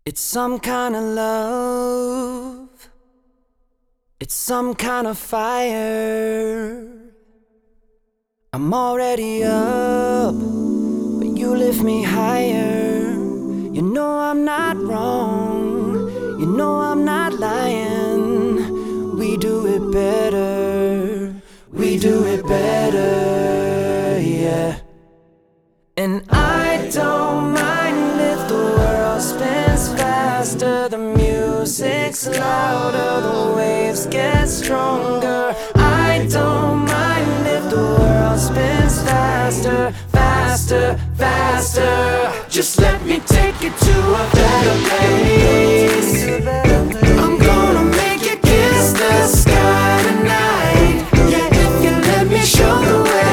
It's some kind of love. It's some kind of fire. I'm already up, but you lift me higher. You know I'm not wrong, you know I'm not lying. We do it better, we do it better, yeah. And I don't mind if the world spins faster, the music's louder, the waves get stronger. I don't mind if the world spins faster, faster, faster. Just let me take you to a better place. I'm gonna make you kiss the sky tonight. Yeah, if you let me show the way.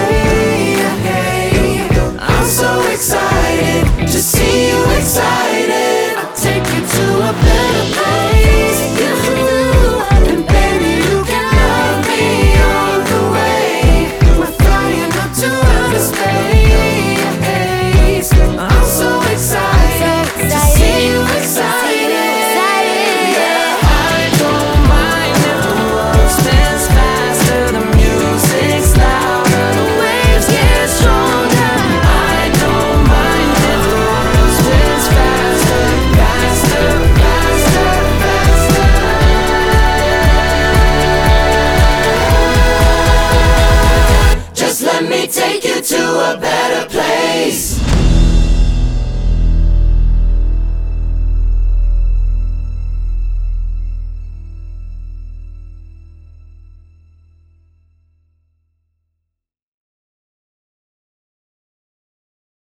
I'm so excited to see you excited. I'll take you to a better